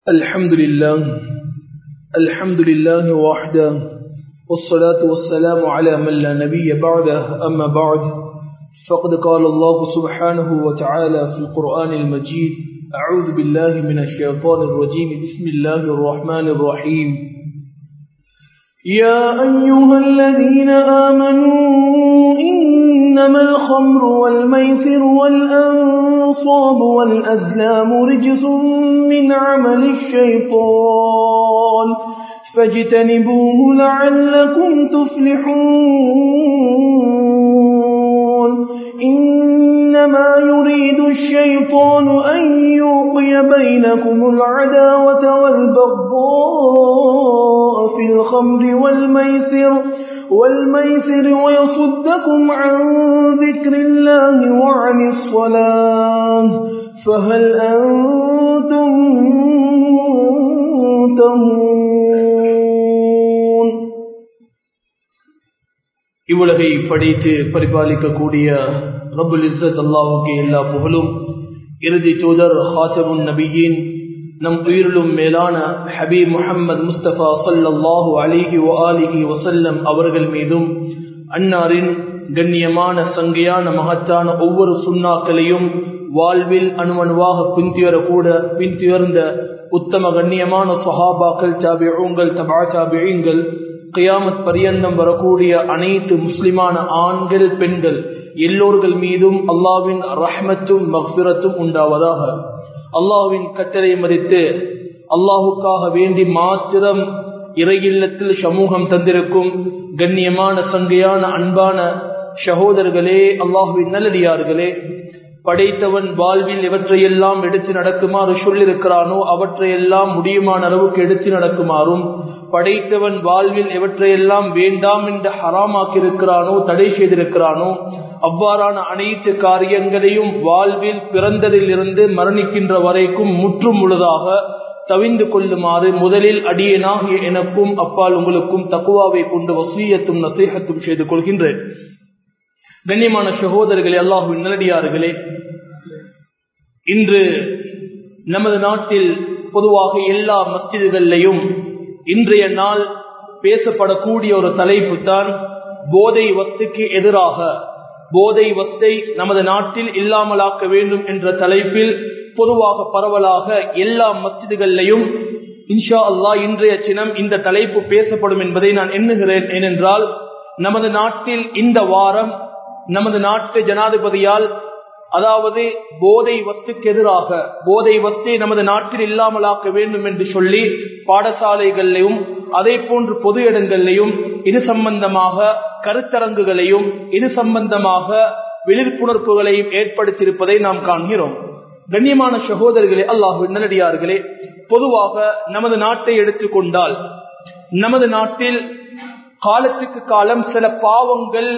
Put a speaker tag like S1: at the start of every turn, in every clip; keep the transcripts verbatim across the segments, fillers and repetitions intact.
S1: الحمد لله الحمد لله وحده والصلاة والسلام على من لا نبي بعده أما بعد فقد قال الله سبحانه وتعالى في القرآن المجيد أعوذ بالله من الشيطان الرجيم بسم الله الرحمن الرحيم يا أيها الذين آمنوا إنما الخمر والميسر والأنصاب والأزلام رجس من عمل الشيطان فاجتنبوه لعلكم تفلحون إنما يريد الشيطان أن يوقي بينكم العداوة والبغضاء في الخمر والميسر والميسر ويصدكم عن ذكر الله وعن الصلاة فهل أنتم منتهون இவ்வுலகை படைத்து பரிபாலிக்கக்கூடிய ரப்புல் இஸ்ஸத் அல்லாஹ்வுக்கே எல்லா புகழும். இறுதி தூதர் ஹாத்தமுன் நபியின் நம் உயிரிலும் மேலான ஹபீப் முஹம்மது முஸ்தபா ஸல்லல்லாஹு அலைஹி வஆலிஹி வஸல்லம் அவர்கள் மீதும் அன்னாரின் கண்ணியமான சங்கையான மகத்தான ஒவ்வொரு சுன்னாக்களையும் வாழ்வில் அணுவணுவாக பின்துயரக்கூட பின்துயர்ந்த உத்தம கண்ணியமான சஹாபாக்கள், தாபிஊன்கள், தபா தாபிஈன்கள், கியாமத் பரியந்தம் வரக்கூடிய அனைத்து முஸ்லிமான ஆண்கள் பெண்கள் எல்லோர்கள் மீதும் அல்லாஹ்வின் ரஹ்மத்தும் மக்ஃபிரத்தும் உண்டாவதாக. அல்லாஹ்வின் கட்டளை மதித்து அல்லாஹுக்காக வேண்டி மாத்திரம் இறையில்லத்தில் சமூகம் தந்திருக்கும் கண்ணியமான சங்கையான அன்பான சகோதரர்களே, அல்லாஹ்வின் நல்லடியார்களே, படைத்தவன் வாழ்வில் எவற்றையெல்லாம் எடுத்து நடக்குமாறு சொல்லிருக்கிறானோ அவற்றையெல்லாம் முடியுமான அளவுக்கு எடுத்து நடக்குமாறும், படைத்தவன் வாழ்வில் எவற்றையெல்லாம் வேண்டாம் என்று ஹராமாக்கியிருக்கிறானோ தடை செய்திருக்கிறானோ அவ்வாறான அனைத்து காரியங்களையும் வாழ்வில் பிறந்ததில் இருந்து மரணிக்கின்ற வரைக்கும் முற்றும் முழுதாக தவிந்து கொள்ளுமாறு முதலில் அடியேனாகிய எனக்கும் அப்பால் உங்களுக்கும் தக்குவாவை கொண்டு வசியத்தும் நசீஹத்தும் செய்து கொள்கின்றேன். கண்ணியமான சகோதரர்களே, அல்லாஹ்வின் நல்லடியார்களே, இன்று நமது நாட்டில் பொதுவாக எல்லா மஸ்ஜிதுகளிலும் இன்றைய நாள் பேசப்படக்கூடிய ஒரு தலைப்பு தான் போதை வஸ்துக்கு எதிராக போதை வஸ்தை நமது நாட்டில் இல்லாமலாக்க வேண்டும் என்ற தலைப்பில் பொதுவாக பரவலாக எல்லா மஸ்ஜிதுகளிலும் இன்ஷா அல்லாஹ் இன்றைய தினம் இந்த தலைப்பு பேசப்படும் என்பதை நான் எண்ணுகிறேன். ஏனென்றால் நமது நாட்டில் இந்த வாரம் நமது நாட்டு ஜனாதிபதியால் அதாவது போதை வஸ்துக்கு எதிராக போதை வஸ்தை நமது நாட்டில் இல்லாமலாக்க வேண்டும் என்று சொல்லி பாடசாலைகளிலும் அதே போன்று பொது இடங்களிலும் இது சம்பந்தமாக கருத்தரங்குகளையும் இது சம்பந்தமாக விழிப்புணர்வுகளையும் ஏற்படுத்தியிருப்பதை நாம் காண்கிறோம். கண்ணியமான சகோதரர்களே, அல்லாஹ்வின் நல்லடியார்களே, பொதுவாக நமது நாட்டை எடுத்துக்கொண்டால் நமது நாட்டில் காலத்துக்கு காலம் சில பாவங்கள்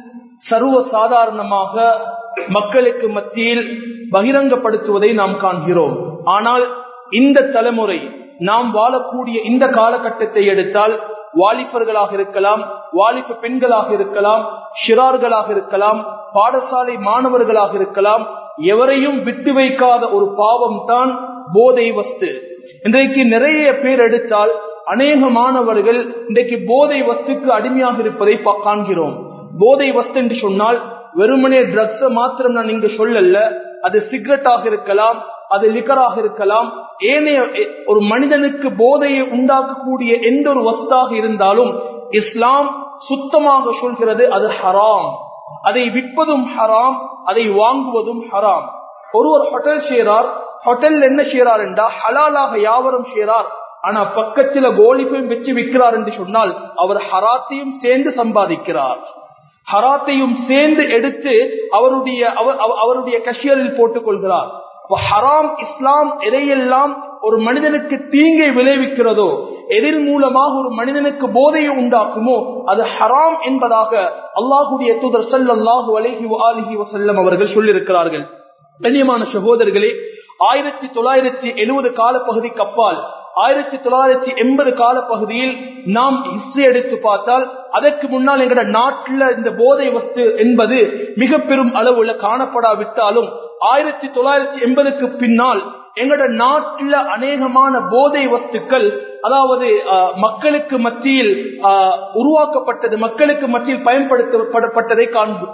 S1: சர்வ சாதாரணமாக மக்களுக்கு மத்தியில் பகிரங்கப்படுத்துவதை நாம் காண்கிறோம். ஆனால் இந்த தலைமுறை நாம் வாழக்கூடிய இந்த காலகட்டத்தை எடுத்தால் வாலிபர்களாக இருக்கலாம், வாலிப பெண்களாக இருக்கலாம், ஷிரார்களாக இருக்கலாம், பாடசாலை மாணவர்களாக இருக்கலாம், எவரையும் விட்டு வைக்காத ஒரு பாவம் தான் போதை வஸ்து. இன்றைக்கு நிறைய பேர் எடுத்தால் அநேக மாணவர்கள் இன்றைக்கு போதை வஸ்துக்கு அடிமையாக இருப்பதை காண்கிறோம். போதை வஸ்து என்று சொன்னால் வெறுமனே ட்ரக்ஸ் மாத்திரம் நான் இங்கு சொல்லல. அது சிகரெட்டாக இருக்கலாம், அது லிக்கராக இருக்கலாம், ஏனைய ஒரு மனிதனுக்கு போதையை உண்டாக்கக்கூடிய எந்த ஒரு வஸ்தாக இருந்தாலும் இஸ்லாம் சுத்தமாக சொல்கிறது அது ஹராம். அதை விற்பதும் ஹராம், அதை வாங்குவதும் ஹராம். ஒருவர் ஹோட்டல் செய்றார், ஹோட்டல் என்ன செய்றார் என்றா ஹலாலாக வியாபாரம் செய்றார், ஆனா பக்கத்துல கோலிப்பையும் வச்சு விற்கிறார் என்று சொன்னால் அவர் ஹராத்தையும் சேர்ந்து சம்பாதிக்கிறார். ஹராத்தையும் சேர்ந்து எடுத்து அவருடைய அவருடைய கஷியரில் போட்டுக் கொள்கிறார். ஹராம் இஸ்லாம் எதையெல்லாம் ஒரு மனிதனுக்கு தீங்கை விளைவிக்கிறதோ, எதிர் மூலமாக ஒரு மனிதனுக்கு போதையை உண்டாக்குமோ அது ஹராம் என்பதாக அல்லாஹ்வுடைய தூதர் ஸல்லல்லாஹு அலைஹி வஆலிஹி வஸல்லம் அவர்கள் சொல்லியிருக்கிறார்கள். கண்ணியமான சகோதரர்களே, ஆயிரத்தி தொள்ளாயிரத்தி எழுபது காலப்பகுதிக்கு அப்பால் ஆயிரத்தி தொள்ளாயிரத்தி எண்பது கால பகுதியில் நாம் ஹிஸ்டரி எடுத்து பார்த்தால் அதற்கு முன்னால் எங்கட நாட்டில் இந்த போதை வஸ்து என்பது மிக பெரும் அளவுல காணப்படாவிட்டாலும் ஆயிரத்தி தொள்ளாயிரத்தி எண்பதுக்கு பின்னால் எங்களோட நாட்டில் அநேகமான போதை வஸ்துக்கள் அதாவது மக்களுக்கு மத்தியில் உருவாக்கப்பட்டது, மக்களுக்கு மத்தியில் பயன்படுத்தப்பட்டதை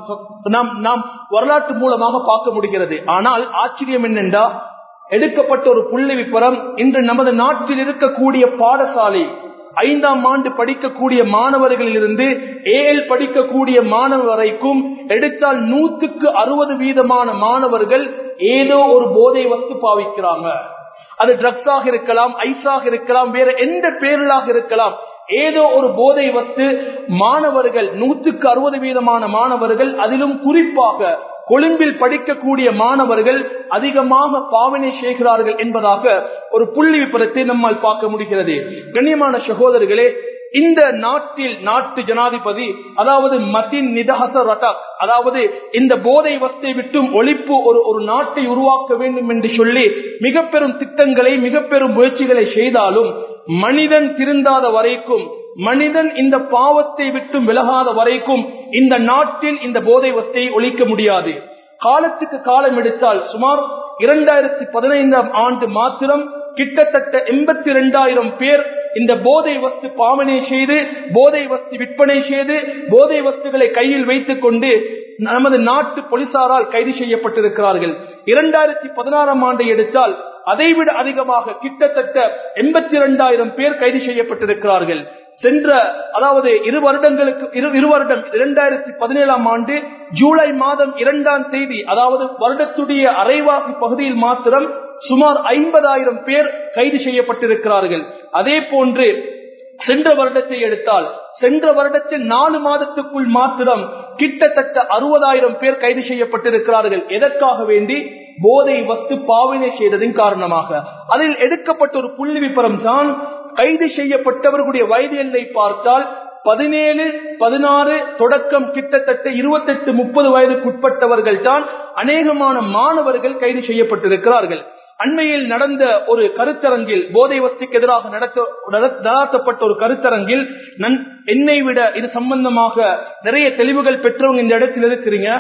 S1: நாம் நாம் வரலாற்று மூலமாக பார்க்க முடிகிறது. ஆனால் ஆச்சரியம் என்னென்றா, எடுக்கப்பட்ட ஒரு புள்ளி விபரம், இன்று நமது நாட்டில் இருக்கக்கூடிய பாடசாலை ஐந்தாம் ஆண்டு படிக்கக்கூடிய மாணவர்களில் இருந்து ஏஎல் படிக்கக்கூடிய மாணவர் வரைக்கும் எடுத்தால் நூற்றுக்கு அறுபது வீதமான மாணவர்கள் ஏதோ ஒரு போதை வஸ்து பாவிக்கிறாங்க. அது ட்ரக்ஸாக இருக்கலாம், ஐஸாக இருக்கலாம், வேற எந்த பேரலாக இருக்கலாம். ஏதோ ஒரு போதை வஸ்து மாணவர்கள் நூற்றுக்கு அறுபது வீதமான மாணவர்கள், அதிலும் குறிப்பாக கொழும்பில் படிக்கக்கூடிய மாணவர்கள் அதிகமாக பாவனை செய்கிறார்கள் என்பதாக ஒரு புள்ளி விபரத்தை நம்மால் பார்க்க முடிகிறது. கண்ணியமான சகோதரர்களே, இந்த நாட்டில் நாட்டு ஜனாதிபதி அதாவது மதின் நிதஹச ரட்டாக், அதாவது இந்த போதை வஸ்தை விட்டும் ஒழிப்பு ஒரு ஒரு நாட்டை உருவாக்க வேண்டும் என்று சொல்லி மிக பெரும் திட்டங்களை மிக பெரும் முயற்சிகளை செய்தாலும் மனிதன் திருந்தாத வரைக்கும், மனிதன் இந்த பாவத்தை விட்டும் விலகாத வரைக்கும் இந்த நாட்டில் இந்த போதை வஸ்தை ஒழிக்க முடியாது. காலத்துக்கு காலம் எடுத்தால் சுமார் இரண்டாயிரத்தி பதினைந்தாம் ஆண்டு மாத்திரம் கிட்டத்தட்ட எண்பத்தி இரண்டாயிரம் பேர் இந்த போதை வஸ்து பாவனை செய்து, போதை வஸ்து விற்பனை செய்து, போதை வஸ்துகளை கையில் வைத்துக் கொண்டு நமது நாட்டு போலீசாரால் கைது செய்யப்பட்டிருக்கிறார்கள். இரண்டாயிரத்தி பதினாறாம் ஆண்டை எடுத்தால் அதைவிட அதிகமாக கிட்டத்தட்ட எண்பத்தி இரண்டாயிரம் பேர் கைது செய்யப்பட்டிருக்கிறார்கள். சென்ற அதாவது இரு வருடங்களுக்கு இரு வருடம் இரண்டாயிரத்தி பதினேழாம் ஆண்டு ஜூலை மாதம் இரண்டாம் தேதி அதாவது வருடத்துடைய அரைவாசி பகுதியில் மாத்திரம் சுமார் ஐம்பதாயிரம் பேர் கைது செய்யப்பட்டிருக்கிறார்கள். அதே போன்று சென்ற வருடத்தை எடுத்தால் சென்ற வருடத்தில் நாலு மாதத்துக்குள் மாத்திரம் கிட்டத்தட்ட அறுபதாயிரம் பேர் கைது செய்யப்பட்டிருக்கிறார்கள். எதற்காக வேண்டி? போதை வஸ்து பாவனை செய்ததின் காரணமாக. அதில் எடுக்கப்பட்ட ஒரு புள்ளி விபரம் தான், கைது செய்யப்பட்டவர்களுடைய வயது எல்லை பார்த்தால் பதினேழு பதினாறு தொடக்கம் கிட்டத்தட்ட இருபத்தி எட்டு முப்பது வயதுக்குட்பட்டவர்கள் தான் அநேகமான மாணவர்கள் கைது செய்யப்பட்டிருக்கிறார்கள். அண்மையில் நடந்த ஒரு கருத்தரங்கில், போதை வஸ்துக்கு எதிராக நடத்தப்பட்ட ஒரு கருத்தரங்கில் என்னை விட இது சம்பந்தமாக நிறைய தெளிவுகள் பெற்றவங்க இந்த இடத்தில் இருக்கிறீங்க.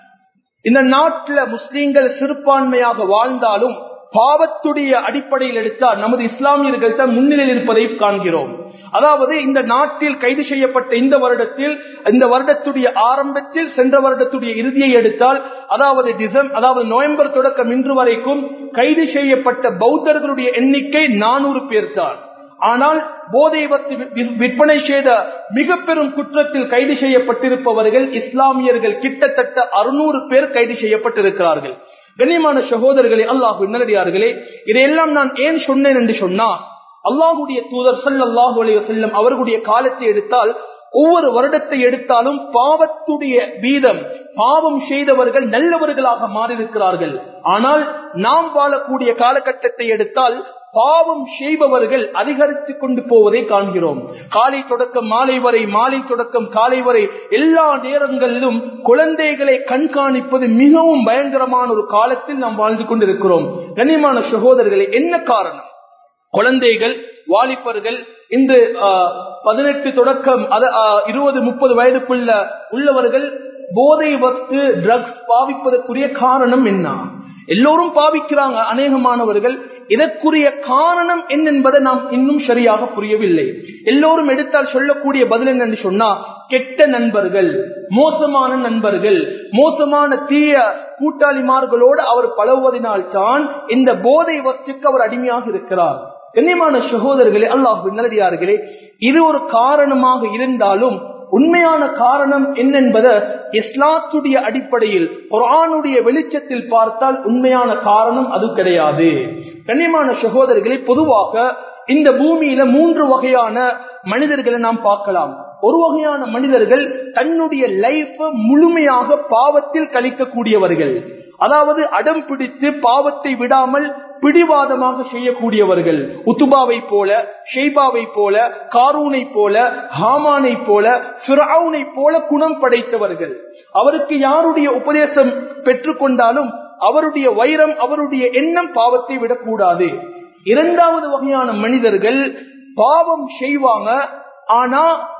S1: இந்த நாட்டில் முஸ்லீம்கள் சிறுபான்மையாக வாழ்ந்தாலும் பாவத்துடைய அடிப்படையில் எடுத்தால் நமது இஸ்லாமியர்கள் தான் முன்னிலையில் இருப்பதை காண்கிறோம். அதாவது இந்த நாட்டில் கைது செய்யப்பட்ட இந்த வருடத்தில் இந்த வருடத்துடைய ஆரம்பத்தில் சென்ற வருடத்துடைய இறுதியை எடுத்தால் அதாவது டிசம்பர் அதாவது நவம்பர் தொடக்கம் இன்று வரைக்கும் கைது செய்யப்பட்ட பௌத்தர்களுடைய எண்ணிக்கை நானூறு பேர் தான். ஆனால் போதை வஸ்து விற்பனை செய்த மிக பெரும் குற்றத்தில் கைது செய்யப்பட்டிருப்பவர்கள் இஸ்லாமியர்கள் கிட்டத்தட்ட அறுநூறு பேர் கைது செய்யப்பட்டிருக்கிறார்கள். கண்ணியமான சகோதரர்களே, அல்லாஹ்வின் நல்லடியார்களே, இதையெல்லாம் நான் ஏன் சொன்னேன் என்று சொன்னால், அல்லாஹ்வுடைய தூதர் ஸல்லல்லாஹு அலைஹி வஸல்லம் அவர்களுடைய காலத்தை எடுத்தால் ஒவ்வொரு வருடத்தை எடுத்தாலும் பாவத்துடைய வீதம், பாவம் செய்தவர்கள் நல்லவர்களாக மாறியிருக்கிறார்கள். ஆனால் நாம் வாழக்கூடிய காலகட்டத்தை எடுத்தால் பாவம் செய்பவர்கள் அதிகரித்துக் கொண்டு போவதை காண்கிறோம். காலை தொடக்கம் மாலை வரை, மாலை தொடக்கம் காலை வரை எல்லா நேரங்களிலும் குழந்தைகளை கண்காணிப்பது மிகவும் பயங்கரமான ஒரு காலத்தில் நாம் வாழ்ந்து கொண்டிருக்கிறோம். கண்ணியமான சகோதரர்களே, என்ன காரணம்? குழந்தைகள், வாலிபர்கள் இந்த பதினெட்டு தொடக்கம் இருபது முப்பது வயதுக்குள்ள உள்ளவர்கள் போதை வஸ்து ட்ரக்ஸ் பாவிப்பதற்குரிய காரணம் என்ன? எல்லோரும் பாவிக்கிறாங்க அநேகமானவர்கள். இதற்குரிய காரணம் என்ன என்பதை நாம் இன்னும் சரியாக புரியவில்லை. எல்லோரும் எடுத்தால் சொல்லக்கூடிய பதில் என்னன்னு சொன்னா, கெட்ட நண்பர்கள், மோசமான நண்பர்கள், மோசமான தீய கூட்டாளிமார்களோடு அவர் பழகுவதனால் தான் இந்த போதை வஸ்துக்கு அவர் அடிமையாக இருக்கிறார். கண்ணியமான சகோதரர்களே, அல்லாஹ்வின் நல்லடியார்களே, இது ஒரு காரணமாக இருந்தாலும் உண்மையான காரணம் என்னென்பதை இஸ்லாத்துடைய அடிப்படையில் குர்ஆனுடைய வெளிச்சத்தில் பார்த்தால் உண்மையான காரணம் அது கிடையாது. கண்ணியமான சகோதரர்களே, பொதுவாக இந்த பூமியில மூன்று வகையான மனிதர்களை நாம் பார்க்கலாம். ஒரு வகையான மனிதர்கள் தன்னுடைய லைஃப் முழுமையாக பாவத்தில் கழிக்கக்கூடியவர்கள், அதாவது அடம் பிடித்து பாவத்தை விடாமல் பிடிவாதமாக செய்யக்கூடியவர்கள். உத்துபாவை போல, ஷைபாவை போல, காரூனை போல, ஹாமானை போல, ஃபிரௌனை போல குணம் படைத்தவர்கள். அவருக்கு யாருடைய உபதேசம் பெற்றுக்கொண்டாலும் அவருடைய வைரம், அவருடைய எண்ணம் பாவத்தை விடக்கூடாது. இரண்டாவது வகையான மனிதர்கள் பாவம் செய்வாங்க, ஆனா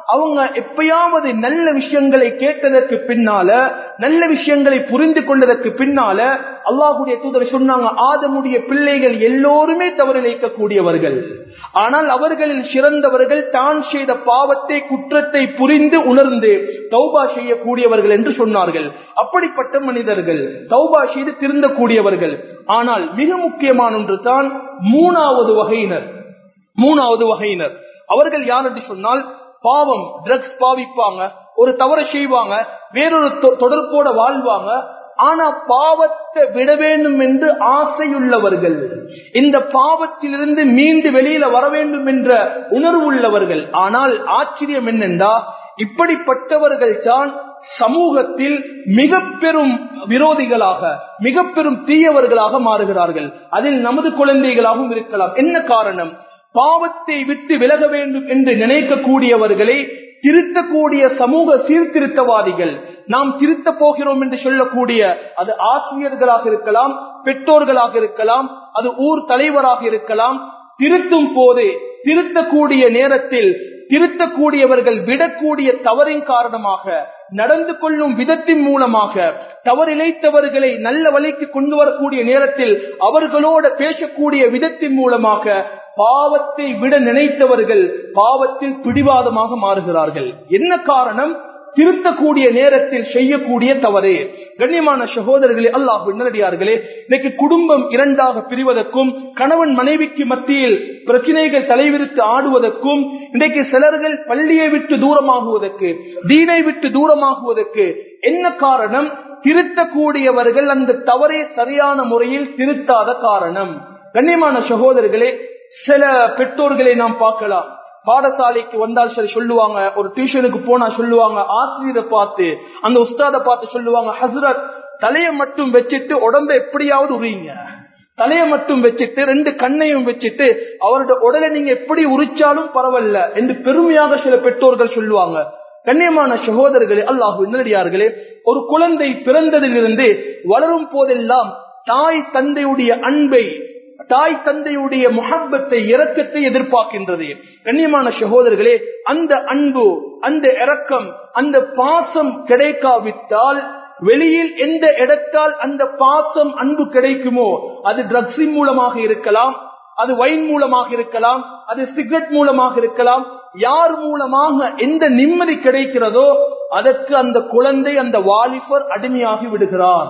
S1: அவங்க எப்பயாவது நல்ல விஷயங்களை கேட்டதற்கு பின்னால, நல்ல விஷயங்களை புரிந்து கொண்டதற்கு பின்னால அல்லாஹ்வுடைய தூதர் சொன்னாங்க, ஆதமுடைய பிள்ளைகள் எல்லோருமே தவறிழைக்கக்கூடியவர்கள், ஆனால் அவர்களில் சிறந்தவர்கள் தான் செய்த பாவத்தை குற்றத்தை புரிந்து உணர்ந்து தௌபா செய்யக்கூடியவர்கள் என்று சொன்னார்கள். அப்படிப்பட்ட மனிதர்கள் தௌபா செய்து திருந்தக்கூடியவர்கள். ஆனால் மிக முக்கியமான ஒன்று தான் மூணாவது வகையினர். மூணாவது வகையினர் அவர்கள் யார் என்று சொன்னால், பாவம் ட்ரக்ஸ் பாவிப்பாங்க, ஒரு தவறு செய்வாங்க, வேறொரு தொடர்போட வாழ்வாங்க, ஆனா பாவத்தை விட வேண்டும் என்று ஆசையுள்ளவர்கள், இந்த பாவத்திலிருந்து மீண்டு வெளியில வர வேண்டும் என்ற உணர்வு உள்ளவர்கள். ஆனால் ஆச்சரியம் என்னென்றா, இப்படிப்பட்டவர்கள் தான் சமூகத்தில் மிக பெரும் விரோதிகளாக, மிக பெரும் தீயவர்களாக மாறுகிறார்கள். அதில் நமது குழந்தைகளாகவும் இருக்கலாம். என்ன காரணம்? பாவத்தை விட்டு விலக வேண்டும் என்று நினைக்கக்கூடியவர்களை திருத்தக்கூடிய சமூக சீர்திருத்தவாதிகள், நாம் திருத்த போகிறோம் என்று சொல்லக்கூடிய, அது ஆசிரியர்களாக இருக்கலாம், பெற்றோர்களாக இருக்கலாம், அது ஊர் தலைவராக இருக்கலாம், திருத்தும் போது திருத்தக்கூடிய நேரத்தில் திருத்தக்கூடியவர்கள் விடக்கூடிய தவறின் காரணமாக, நடந்து கொள்ளும் விதத்தின் மூலமாக தவறிழைத்தவர்களை நல்ல வழிக்கு கொண்டு வரக்கூடிய நேரத்தில் அவர்களோட பேசக்கூடிய விதத்தின் மூலமாக பாவத்தை விட நினைத்தவர்கள் பாவத்தில் பிடிவாதமாக மாறுகிறார்கள். என்ன காரணம்? திருத்தக்கூடிய நேரத்தில் செய்யக்கூடிய தவறு. கண்ணியமான சகோதரர்களே, அல்லாஹ்வின் நல்லடியார்களே, இன்னைக்கு குடும்பம் இரண்டாக பிரிவதற்கும், கணவன் மனைவிக்கு மத்தியில் பிரச்சனைகள் தலைவிரித்து ஆடுவதற்கும், இன்றைக்கு சிலர்கள் பள்ளியை விட்டு தூரமாகுவதற்கு, தீனை விட்டு தூரமாகுவதற்கு என்ன காரணம்? திருத்தக்கூடியவர்கள் அந்த தவறை சரியான முறையில் திருத்தாத காரணம். கண்ணியமான சகோதரர்களே, சில பெற்றோர்களை நாம் பார்க்கலாம், பாடசாலைக்கு வந்தால் சரி சொல்லுவாங்க, ஒரு டியூஷனுக்கு போனா சொல்லுவாங்க, ஆசிரியரை பார்த்து அந்த உஸ்தாத பார்த்து சொல்லுவாங்க, ஹஸ்ரத் தலையை மட்டும் வச்சுட்டு உடம்ப எப்படியாவது உரிங்க, தலையை மட்டும் வச்சுட்டு ரெண்டு கண்ணையும் வச்சுட்டு அவருடைய உடலை நீங்க எப்படி உரிச்சாலும் பரவாயில்ல என்று பெருமையாக சில பெற்றோர்கள் சொல்லுவாங்க. கண்ணியமான சகோதரர்களே, அல்லாஹ்வின் நல்லடியார்களே, ஒரு குழந்தை பிறந்ததிலிருந்து வளரும் போதெல்லாம் தாய் தந்தையுடைய அன்பை, தாய் தந்தையுடைய முஹப்பத்தை, இரக்கத்தை எதிர்பார்க்கின்றது. கண்ணியமான சகோதரர்களே, அந்த அன்பு, அந்த இரக்கம், அந்த பாசம் கிடைக்காவிட்டால், வெளியில் எந்த இடத்தால் அந்த பாசம் அன்பு கிடைக்குமோ, அது ட்ரக்ஸின் மூலமாக இருக்கலாம், அது வைன் மூலமாக இருக்கலாம், அது சிகரெட் மூலமாக இருக்கலாம், யார் மூலமாக எந்த நிம்மதி கிடைக்கிறதோ அதற்கு அந்த குழந்தை, அந்த வாலிபர் அடிமையாகி விடுகிறார்.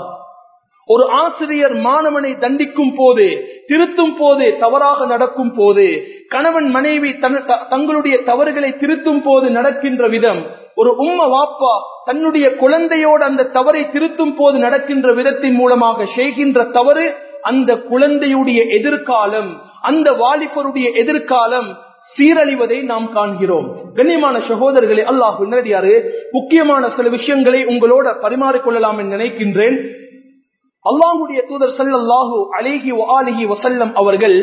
S1: ஒரு ஆசிரியர் மாணவனை தண்டிக்கும் போது, திருத்தும் போது, தவறாக நடக்கும் போது, கணவன் மனைவி தங்களுடைய தவறுகளை திருத்தும் போது நடக்கின்ற விதம், ஒரு உம்ம வாப்பா தன்னுடைய குழந்தையோடு அந்த தவறை திருத்தும் போது நடக்கின்ற விதத்தின் மூலமாக செய்கின்ற தவறு, அந்த குழந்தையுடைய எதிர்காலம், அந்த வாலிபருடைய எதிர்காலம் சீரழிவதை நாம் காண்கிறோம். கண்ணியமான சகோதரர்களே, அல்லாஹ்வின் நல்லடியாரே, முக்கியமான சில விஷயங்களை உங்களோட பரிமாறிக்கொள்ளலாம் என்று நினைக்கின்றேன். அல்லாஹ்வுடைய தூதர் ஸல்லல்லாஹு அலைஹி வஆலிஹி வஸல்லம் அவர்கள்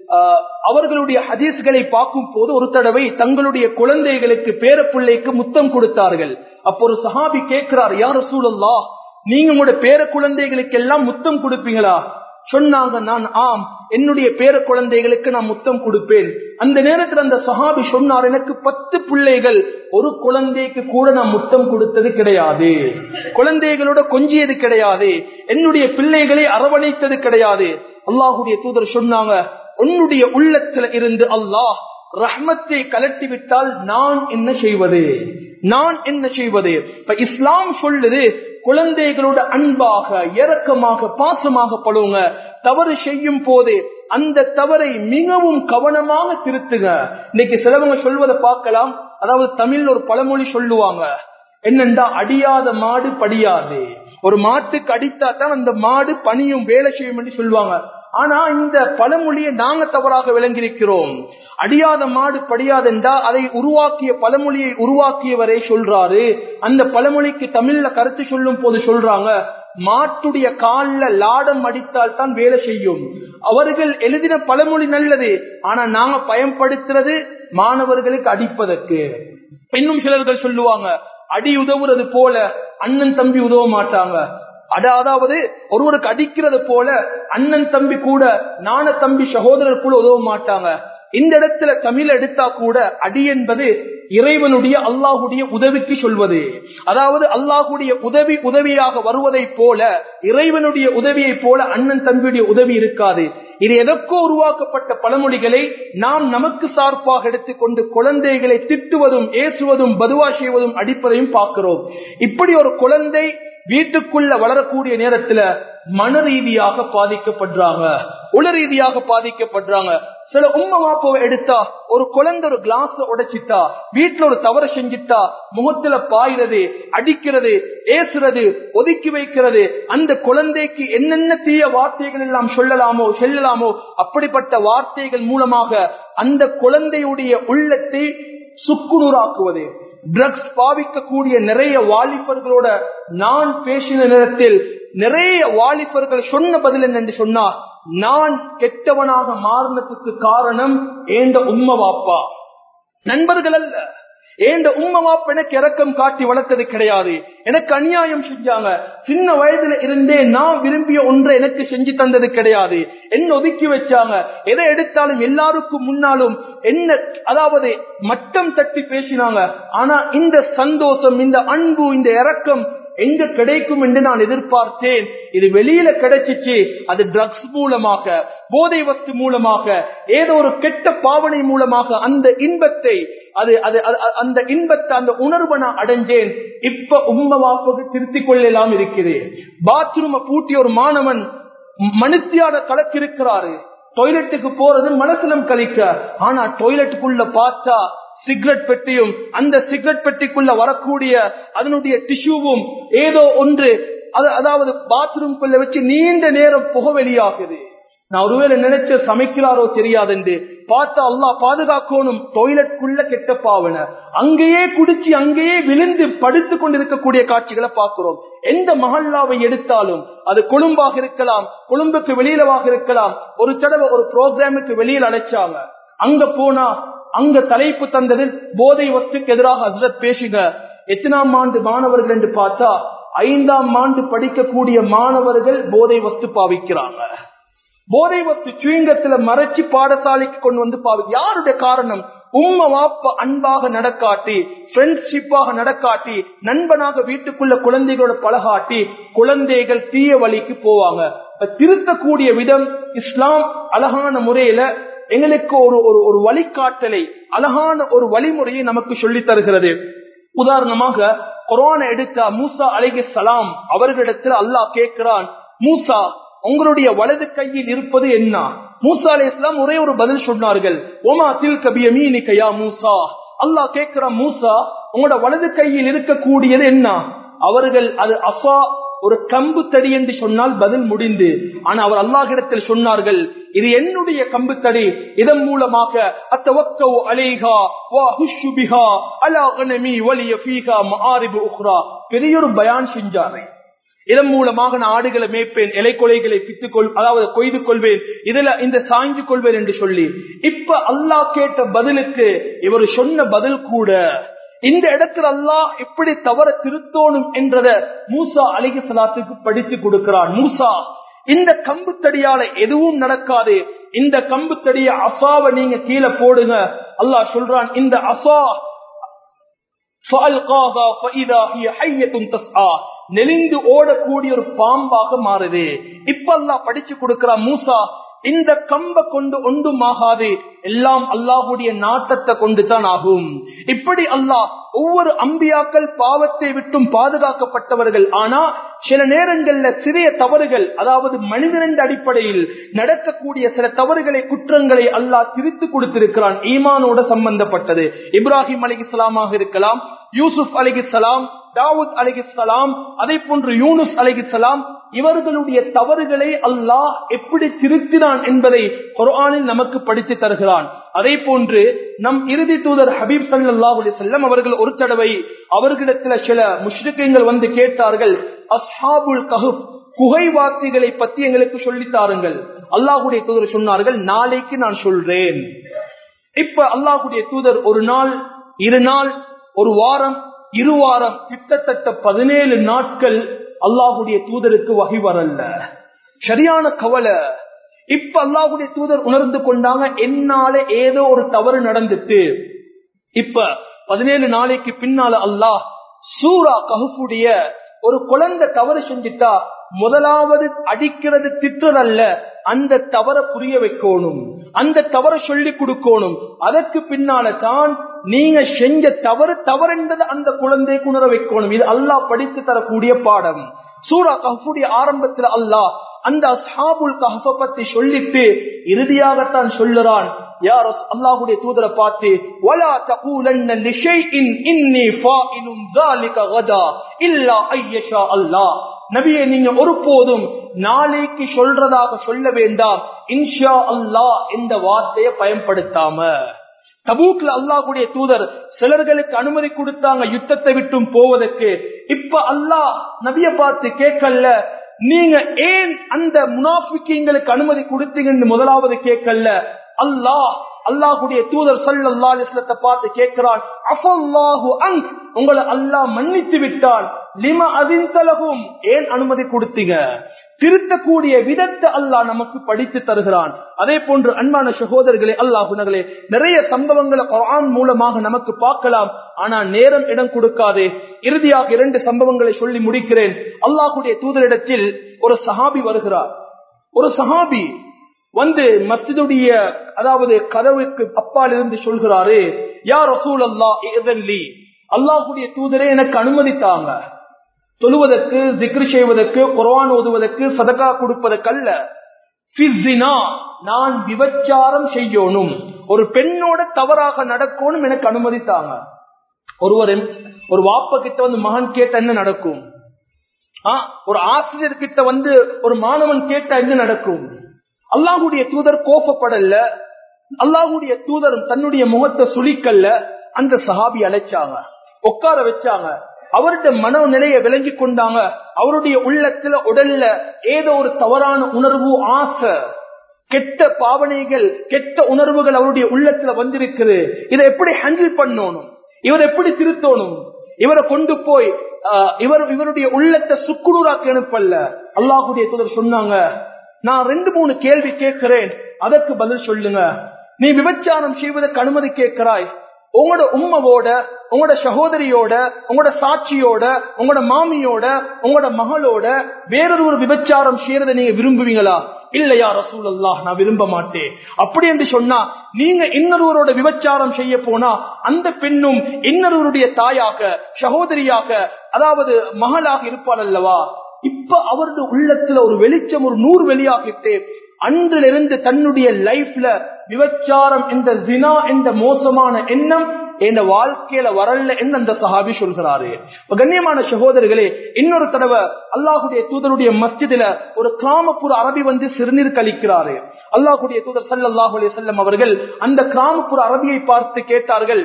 S1: அவர்களுடைய ஹதீஸ்களை பார்க்கும் போது ஒரு தடவை தங்களுடைய குழந்தைகளுக்கு, பேரப்பிள்ளைக்கு முத்தம் கொடுத்தார்கள். அப்போ ஒரு சஹாபி கேட்கிறார், யா ரசூலல்லாஹ், நீங்க உங்களோட பேர குழந்தைகளுக்கு எல்லாம் முத்தம் கொடுப்பீங்களா? சொன்னாங்க, நான் ஆம், என்னுடைய பேர குழந்தைகளுக்கு நான் முத்தம் கொடுப்பேன். அந்த நேரத்தில் அந்த சஹாபி சொன்னார், எனக்கு பத்து பிள்ளைகள், ஒரு குழந்தைக்கு கூட நான் முத்தம் கொடுத்தது கிடையாது, குழந்தைகளோட கொஞ்சியது கிடையாது, என்னுடைய பிள்ளைகளை அரவணைத்தது கிடையாது. அல்லாஹ்வுடைய தூதர் சொன்னாங்க, உன்னுடைய உள்ளத்துல இருந்து அல்லாஹ் ரஹ்மத்தை கலட்டி விட்டால் நான் என்ன செய்வது, நான் என்ன செய்வது? இப்ப இஸ்லாம் சொல்லுது, குழந்தைகளோட அன்பாக, இரக்கமாக, பாசமாக பழுவுங்க. தவறு செய்யும் போது அந்த தவறை மிகவும் கவனமாக திருத்துங்க. இன்னைக்கு சிலவங்க சொல்வதை பார்க்கலாம், அதாவது தமிழ் ஒரு பழமொழி சொல்லுவாங்க, என்னண்டா, அடியாத மாடு படியாது. ஒரு மாட்டுக்கு அடித்தா தான் அந்த மாடு பணியும் வேலை செய்யும் என்று சொல்லுவாங்க. ஆனா இந்த பழமொழியை நாங்க தவறாக விளங்கியிருக்கிறோம். அடியாத மாடு படியாதென்றா அதை உருவாக்கிய பழமொழியை உருவாக்கியவரை சொல்றாரு. அந்த பழமொழிக்கு தமிழ்ல கருத்து சொல்லும் போது சொல்றாங்க, மாட்டுடைய கால்ல லாடம் அடித்தால் தான் வேலை செய்யும். அவர்கள் எழுதின பழமொழி நல்லது, ஆனா நாங்க பயன்படுத்துறது மாணவர்களுக்கு அடிப்பதற்கு. இன்னும் சிலர்கள் சொல்லுவாங்க, அடி உதவுறது போல அண்ணன் தம்பி உதவ மாட்டாங்க. அதாவது ஒருவருக்கு அடிக்கிறது போல அண்ணன் தம்பி கூட, நான தம்பி சகோதரர் கூட உதவ மாட்டாங்க. இந்த இடத்துல தமிழ் எடுத்தா கூட அடி என்பது இறைவனுடைய அல்லாஹுடைய உதவிக்கு சொல்வது. அதாவது அல்லாஹுடைய உதவி உதவியாக வருவதை போல இறைவனுடைய உதவியை போல அண்ணன் தம்பியுடைய உதவி இருக்காது. இது எதற்கோ உருவாக்கப்பட்ட பழமொழிகளை நாம் நமக்கு சார்பாக எடுத்துக்கொண்டு குழந்தைகளை திட்டுவதும் ஏசுவதும் பதுவா செய்வதும் அடிப்பதையும் பார்க்கிறோம். இப்படி ஒரு குழந்தை வீட்டுக்குள்ள வளரக்கூடிய நேரத்துல மன ரீதியாக பாதிக்கப்படுறாங்க, உள ரீதியாக பாதிக்கப்படுறாங்க. சில உம்மா வாப்பாவை எடுத்தா ஒரு குழந்தை ஒரு கிளாஸ் உடைச்சிட்டா, வீட்டுல ஒரு தவறு செஞ்சிட்டா முகத்துல பாயிறது, அடிக்கிறது, ஏசுறது, ஒதுக்கி வைக்கிறது, அந்த குழந்தைக்கு என்னென்ன தீய வார்த்தைகள் எல்லாம் சொல்லலாமோ செல்லலாமோ அப்படிப்பட்ட வார்த்தைகள் மூலமாக அந்த குழந்தையுடைய உள்ளத்தை சுக்குநூறாக்குவது. ட்ரக்ஸ் பாவிக்கக்கூடிய நிறைய வாலிபர்களோட நான் பேசின நேரத்தில் நிறைய வாலிபர்கள் சொன்ன பதில் என்னென்று சொன்னா, நான் கெட்டவனாக மாறினதுக்கு காரணம் ஏண்ட உம்மா வாப்பா, நண்பர்கள் அல்ல. ஏண்ட உம்மா வாப்பா எனக்கு இரக்கம் காட்டி வளர்த்தது கிடையாது, எனக்கு அநியாயம் செஞ்சாங்க, சின்ன வயதுல இருந்தே நான் விரும்பிய ஒன்றை எனக்கு செஞ்சு தந்தது கிடையாது, என்ன ஒதுக்கி வச்சாங்க, எதை எடுத்தாலும் எல்லாருக்கும் முன்னாலும் என்ன அதாவது மட்டம் தட்டி பேசினாங்க. ஆனா இந்த சந்தோஷம், இந்த அன்பு, இந்த இரக்கம் எங்க கிடைக்கும் என்று நான் எதிர்பார்த்தேன். இது வெளியில கிடைச்சிச்சு. அது ட்ரக்ஸ் மூலமாக, போதை வஸ்து மூலமாக, ஏதோ ஒரு கெட்ட பாவனை மூலமாக அந்த இன்பத்தை அது அந்த இன்பத்தை அந்த உணர்வை நான் அடைஞ்சேன். இப்ப உம்மா வாப்புக்கு திருத்திக் கொள்ளலாம் இருக்குது. பாத்ரூமை பூட்டி ஒரு மாணவன் மனுத்தியான கலக்கிருக்கிறாரு, டாய்லெட்டுக்கு போறது மனசுலம் கழிக்க. ஆனா டாய்லெட்டுக்குள்ள பார்த்தா சிகரெட் பெட்டியும், அந்த சிகரெட் பெட்டிக்குள்ள வரக்கூடிய அதனுடைய டிஷ்யூவும் ஏதோ ஒன்று, அதாவது பாத்ரூம்குள்ள வச்சு நீண்ட நேரம் புகை வெளியாகுது. நான் ஒருவேளை நினைச்ச சமைக்கிறாரோ தெரியாது என்று பார்த்தா அல்லாஹ் பாதுகாக்கணும், டாய்லெட்குள்ள கெட்ட பாவன, அங்கேயே குடிச்சு அங்கேயே விழுந்து படுத்து கொண்டிருக்கக்கூடிய காட்சிகளை பார்க்கிறோம். எந்த மஹல்லாவை எடுத்தாலும், அது கொழும்பாக இருக்கலாம், கொழும்புக்கு வெளியிலவாக இருக்கலாம். ஒரு தடவை ஒரு ப்ரோக்ராமுக்கு வெளியில் அழைச்சாங்க, அங்க போனா அங்க தலைப்பு தந்தது போதை வஸ்துக்கு எதிராக ஹஸ்ரத் பேசுக. எத்தனாம் ஆண்டு மாணவர்கள் என்று பார்த்தா ஐந்தாம் ஆண்டு படிக்கக்கூடிய மாணவர்கள் போதை வஸ்து பாவிக்கிறாங்க. போதை வஸ்து சுயங்கத்துல மறைச்சு பாடசாலைக்கு கொண்டு வந்து பாவி. யாருடைய காரணம்? உம்மா வாப்பா அன்பாக நடக்காட்டி, ஃப்ரெண்ட்ஷிப்பாக நடக்காட்டி, நண்பனாக வீட்டுக்குள்ள குழந்தைகளோட பழகாட்டி குழந்தைகள் தீய வழிக்கு போவாங்க. திருத்தக்கூடிய விதம் இஸ்லாம் அழகான முறையில எங்களுக்கு ஒரு ஒரு வழிகாட்டலை, அழகான ஒரு வழிமுறையை நமக்கு சொல்லி தருகிறது. உதாரணமாக குர்ஆனை எடுத்தா மூசா அலைஹிஸ்ஸலாம் அவர்களிடத்தில் அல்லாஹ் கேட்கிறான், மூசா உங்களுடைய வலது கையில் இருப்பது என்ன? மூசா அலைஹிஸ்ஸலாம் ஒரே ஒரு பதில் சொன்னார்கள், ஒமா தில்க பியமீனிக யா மூசா. அல்லாஹ் கேட்கிறான், மூசா உங்களோட வலது கையில் இருக்கக்கூடியது என்ன? அவர்கள் அது அஃபா, ஒரு கம்பு தடி என்று சொன்னால் பதில் முடிந்து. ஆனா அவர் அல்லாஹ்விடத்தில் சொன்னார்கள், இது என்னுடைய கம்பு தடி, இதன் மூலமாக அத்தவக்கவு அலைஹா வா ஹுஷு பிஹா அலா கனமி வலிய ஃபீஹா மஆரிபு உக்ரா. பெரிய ஒரு பயான் செஞ்சார்கள். இதன் மூலமாக நான் ஆடுகளை மேய்ப்பேன், இலை கொலைகளை பித்துக்கொள் அதாவது கொய்து கொள்வேன், இதுல இந்த சாய்ந்து கொள்வேன் என்று சொல்லி. இப்ப அல்லாஹ் கேட்ட பதிலுக்கு இவர் சொன்ன பதில் கூட இந்த இடத்துல அல்லாஹ் எப்படி தவற திருத்தோணும் என்றத மூசா அலைஹிஸ்ஸலாத்துக்கு படித்து கொடுக்கிறான். மூசா, இந்த கம்பு தடியால எதுவும் நடக்காது, இந்த கம்பு தடிய அசாவை நீங்க கீழே போடுங்க. அல்லாஹ் சொல்றான், இந்த அசா நெளிந்து ஓடக்கூடிய ஒரு பாம்பாக மாறுது. இப்ப அல்லாஹ் படிச்சு கொடுக்கிறான், மூசா இந்த கம்ப கொண்டு ஒன்றும் ஆகாது, எல்லாம் அல்லாஹுடைய நாட்டத்தை கொண்டு தான் ஆகும். இப்படி அல்லாஹ் ஒவ்வொரு அம்பியாக்கள் பாவத்தை விட்டும் பாதுகாக்கப்பட்டவர்கள். ஆனா சில நேரங்கள்ல சிறிய தவறுகள், அதாவது மனிதனின் அடிப்படையில் நடக்கக்கூடிய சில தவறுகளை, குற்றங்களை அல்லாஹ் திரித்து கொடுத்திருக்கிறான். ஈமானோட சம்பந்தப்பட்டது. இப்ராஹிம் அலைஹிஸ்ஸலாமாக இருக்கலாம், யூசுப் அலைஹிஸ்ஸலாம், தாவூத் அலைஹிஸ்ஸலாம், அதே போன்று யூனுஸ் அலைஹிஸ்ஸலாம், இவர்களுடைய தவறுகளை அல்லாஹ் எப்படி திருத்தினான் என்பதை குர்ஆனில் நமக்கு படித்து தருகிறான். அதே போன்று நம் இறுதி தூதர் ஹபீப் ஸல்லல்லாஹு அலைஹி வஸல்லம் அவர்கள் ஒரு தடவை அவர்களிடத்தில் சில முஷ்ரிக்கீன்கள் வந்து கேட்டார்கள், அஸ்ஹாபுல் கஹஃப் குகைவாசிகளை பத்தி எங்களுக்கு சொல்லித் தாருங்கள். அல்லாஹ்வுடைய தூதர் சொன்னார்கள், நாளைக்கு நான் சொல்றேன். இப்ப அல்லாஹ்வுடைய தூதர் ஒரு நாள், இரு நாள், ஒரு வாரம், இரு வாரம், கிட்டத்தட்ட பதினேழு நாட்கள் அல்லாஹ்வுடைய தூதருக்கு வஹி வரல. சரியான கவலை. இப்ப அல்லாஹ்வுடைய தூதர் உணர்ந்து கொண்டாங்க, என்னால ஏதோ ஒரு தவறு நடந்துட்டு. இப்ப பதினேழு நாளைக்கு பின்னால அல்லாஹ் சூரா கஹ்ஃபுடைய ஒரு குழந்தை தவறு செஞ்சிட்டா முதலாவது அடிக்கிறது திட்டுறதல்ல, அந்த தவறை புரிய வைக்கணும், அந்த தவறை சொல்லி கொடுக்கணும். அதற்கு பின்னால தான் நீங்க செஞ்ச தவறு தவறுன்றது அந்த குழந்தைக்கு உணர வைக்கணும். இது அல்லாஹ் படித்து தரக்கூடிய பாடம். சூரா கஹ்ஃபுடைய ஆரம்பத்தில் அல்லாஹ் அந்த அஸ்ஹாபுல் கஹ்ஃப பத்தி சொல்லிட்டு இறுதியாகத்தான் சொல்லுறான், யார் அல்லாஹ்வுடைய தூதரை பார்த்து, வலா தகூலன்ன லிஷைஇன் இன்னி ஃபாயிலுன் ذلك غدا இல்லா ஐயஷா அல்லாஹ். நபியே, நீங்க ஒருபோதும் நாளைக்கு சொல்றதாக சொல்ல வேண்டாம், இன்ஷா அல்லாஹ் இந்த வார்த்தையை பயன்படுத்தாம. தபூக்ல அல்லாஹ்வுடைய தூதர் சிலர்களுக்கு அனுமதி கொடுத்தாங்க யுத்தத்தை விட்டும் போவதற்கு. இப்ப அல்லாஹ் நபிய பார்த்து கேட்கல, நீங்க ஏன் அந்த முனாஃபிக்கீங்களுக்கு அனுமதி கொடுத்தீங்கன்னு முதலாவது கேட்கல. அல்லாஹ் அல்லாஹ்வுடைய தூதர் ஸல்லல்லாஹு அலைஹி வஸல்லம் பார்த்து கேட்கிறான், அஃபல்லாஹு அன்க், உங்களை அல்லாஹ் மன்னித்து விட்டான், லிமா அதின்தலஹும், ஏன் அனுமதி கொடுத்தீங்க? திருத்தக்கூடிய விதத்தை அல்லாஹ் நமக்கு படித்து தருகிறான். அதே போன்று அன்பான சகோதரர்களே, அல்லாஹ்வுனர்களே, நிறைய சம்பவங்களை குர்ஆன் மூலமாக நமக்கு பார்க்கலாம். ஆனா நேரம் இடம் கொடுக்காதே. இறுதியாக இரண்டு சம்பவங்களை சொல்லி முடிக்கிறேன். அல்லாஹ்வுடைய தூதரிடத்தில் ஒரு சஹாபி வருகிறார். ஒரு சஹாபி வந்து மஸ்ஜிதுடைய அதாவது கதவுக்கு அப்பால் இருந்து சொல்கிறாரு, யா ரசூலல்லாஹ் இஅ்தன்லி, அல்லாஹ்வுடைய தூதரே எனக்கு அனுமதித்தாங்க தொழுவதற்கு, zikr செய்வதற்கு, குர்ஆன் ஓதுவதற்கு, சதகா கொடுப்பதற்கல்ல. ஃபிஸ்ஸினா, நான் விபச்சாரம் செய்யணும், ஒரு பெண்ணோட தவறாக நடக்கணும், எனக்கு அனுமதித்தாங்க. ஒருவர் ஒரு வாப்ப கிட்ட வந்து மகன் கேட்ட என்ன நடக்கும்? ஒரு ஆசிரியர் கிட்ட வந்து ஒரு மாணவன் கேட்ட என்ன நடக்கும்? அல்லாஹ்வுடைய தூதர் கோபப்படல, அல்லாஹ்வுடைய தூதர் தன்னுடைய முகத்தை சுளிக்கல்ல. அந்த சஹாபி அழைச்சாங்க, உட்கார வச்சாங்க, அவருடைய மனநிலையை விளங்கி கொண்டாங்க. அவருடைய உள்ளத்துல உடல்ல ஏதோ ஒரு தவறான உணர்வு, ஆசை, கெட்ட பாவனைகள், கெட்ட உணர்வுகள் அவருடைய உள்ளத்துல வந்திருக்குது. இதை எப்படி ஹேண்டில் பண்ணணும், இவர் எப்படி திருத்தணும்? இவரை கொண்டு போய் இவர் இவருடைய உள்ளத்தை சுக்குநூறாக்க அனுப்பல்ல. அல்லாஹ்வுடைய தூதர் சொன்னாங்க, நான் ரெண்டு மூணு கேள்வி கேட்கிறேன், அதற்கு பதில் சொல்லுங்க. நீ விபச்சாரம் செய்வதற்கு அனுமதி கேட்கிறாய், உங்களோட உம்மவோட, உங்களோட சகோதரியோட, உங்களோட சாட்சியோட, உங்களோட மாமியோட, உங்களோட மகளோட வேறொரு ஒரு விபச்சாரம் செய்யறதை நீங்க விரும்புவீங்களா? இல்லையா ரசூலல்லாஹ், நான் விரும்ப மாட்டேன். அப்படி என்று சொன்னா நீங்க இன்னொருவரோட விபச்சாரம் செய்ய போனா அந்த பெண்ணும் இன்னொருவருடைய தாயாக, சகோதரியாக, அதாவது மகளாக இருப்பாள் அல்லவா? இப்ப அவருடைய உள்ளத்துல ஒரு வெளிச்சம், ஒரு நூறு வெளியாகிட்டு அன்றிலிருந்து தன்னுடைய லைஃப்ல விபச்சாரம் என்ற ஜினா என்ற மோசமான எண்ணம் என் வாழ்க்கையில வரல என்று அந்த சஹாபி சொல்கிறாரு. கண்ணியமான சகோதரர்களே, இன்னொரு தடவை அல்லாஹ்வுடைய தூதருடைய மஸ்ஜிதுல ஒரு கிராமப்புற அரபி வந்து சிறுநீர் கழிக்கிறாரு. அல்லாஹ்வுடைய தூதர் ஸல்லல்லாஹு அலைஹி வஸல்லம் அவர்கள் அந்த கிராமப்புற அரபியை பார்த்து கேட்டார்கள்,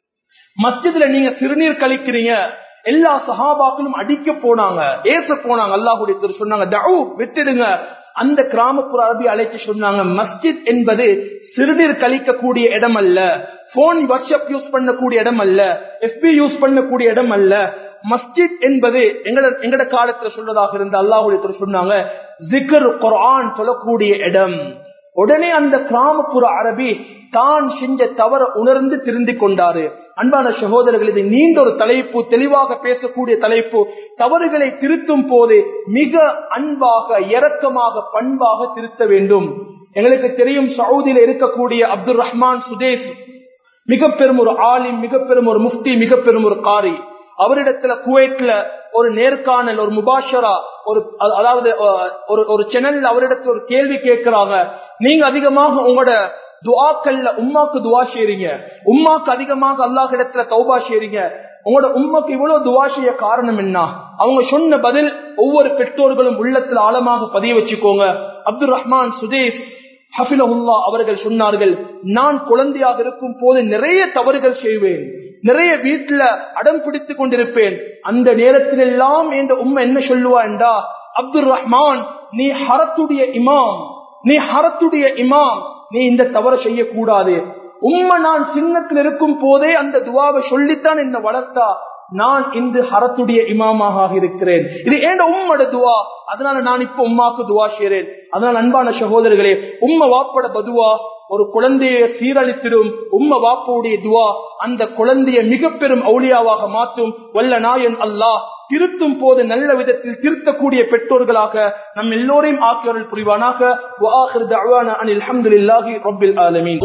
S1: மஸ்ஜிதுல நீங்க சிறுநீர் கழிக்கிறீங்க. எல்லா சஹாபாக்களும் அடிக்க போனாங்க, ஏச போனாங்க. அல்லாஹ்வுடைய தூதர் சொன்னாங்க, தஉ, விட்டுடுங்க. அந்த கிராமப்புற அரபி அழைச்சு சொன்னாங்க, மஸ்ஜித் என்பது சிறுநீர் கழிக்கக்கூடிய இடம் அல்ல, போன் வாட்ஸ்அப் யூஸ் பண்ணக்கூடிய இடம் அல்ல, எஃபி யூஸ் பண்ணக்கூடிய இடம் அல்ல. மஸ்ஜித் என்பது எங்கட எங்கட காலத்துல சொல்றதாக இருந்த அல்லாஹ்வுடைய தூதர் சொன்னாங்க, ஜிக்ர் குர்ஆன் சொல்லக்கூடிய இடம். உடனே அந்த கிராமப்புற அரபி தான் செஞ்ச தவற உணர்ந்து திருந்தி கொண்டாரு. அன்பான சகோதரர்கள், இது நீண்ட ஒரு தலைப்பு, தெளிவாக பேசக்கூடிய தலைப்பு. தவறுகளை திருத்தும் போது மிக அன்பாக, இரக்கமாக, பண்பாக திருத்த வேண்டும். எங்களுக்கு தெரியும், சவுதியில இருக்கக்கூடிய அப்துல் ரஹ்மான் சுதேஸ் மிக பெரும் ஒரு ஆலிம், மிக பெரும் ஒரு முஃப்தி, மிக பெரும் ஒரு காரி. அவரிடத்துல குவைட்ல ஒரு நேர்காணல், ஒரு முபாஷரா, ஒரு அதாவது ஒரு சேனல்ல அவரிடத்துல ஒரு கேள்வி கேட்கிறாங்க, நீங்க அதிகமாக உங்களோட துஆக்கள்ல உம்மாக்கு துஆ செய்றீங்க, உம்மாக்கு அதிகமாக அல்லாஹ் இடத்துல தௌபா செய்றீங்க, உங்களோட உம்மாக்கு இவ்வளவு துஆ செய்ய காரணம் என்ன? அவங்க சொன்ன பதில் ஒவ்வொரு பெற்றோர்களும் உள்ளத்துல ஆழமாக பதிய வச்சுக்கோங்க. அப்துல் ரஹ்மான் சுதேஸ் ஹஃபிலஹுல்லாஹ் அவர்கள் சொன்னார்கள், நான் குழந்தையாக இருக்கும் போது நிறைய தவறுகள் செய்வேன், நிறைய வீட்டுல அடம் பிடித்துக் கொண்டிருப்பேன். அந்த நேரத்தில் எல்லாம் என்ற உம்மை என்ன சொல்லுவா என்றா, அப்துல் ரஹ்மான், நீ ஹரத்துடைய இமாம், நீ ஹரத்துடைய இமாம், நீ இந்த தவறை செய்யக்கூடாது. உம்மை நான் சின்னத்தில் இருக்கும் போதே அந்த துவாவை சொல்லித்தான் என்ன வளர்த்தா, நான் இன்று ஹரத்துடைய இமாமாக இருக்கிறேன். இது ஏண்ட உம்மோட துவா, அதனால நான் இப்ப உம்மாக்கு துவா செய்றேன். அதனால அன்பான சகோதரர்களே, உம்ம வாப்பட பதுவா, ஒரு குழந்தையை சீரழித்திடும். உம்ம வாப்பவுடைய துவா அந்த குழந்தையை மிக பெரும் அவுலியாவாக மாற்றும் வல்ல நாயன் அல்லாஹ். திருத்தும் போது நல்ல விதத்தில் திருத்தக்கூடிய பெற்றோர்களாக நம் எல்லோரையும் ஆக்கியவர்கள் புரிவானாக. வஆகிரு தஅவானா அனில் ஹம்துலில்லாஹி ரப்பில் ஆலமீன்.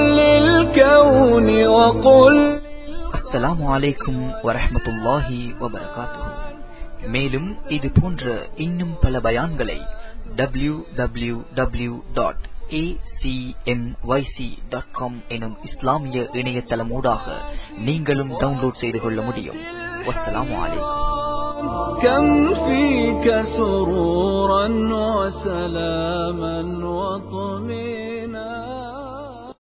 S2: அஸ்ஸலாமு அலைக்கும் வரஹ்மத்துல்லாஹி வபரகாத்துஹு. மேலும் இது போன்ற இன்னும் பல பயான்களை W W W dot A C M Y C dot com எனும் இஸ்லாமிய இணையதளமூடாக நீங்களும் டவுன்லோட் செய்து கொள்ள முடியும். வஸ்ஸலாமு அலைக்கும்.
S3: كم فيك سرورا وسلاما وطمئنا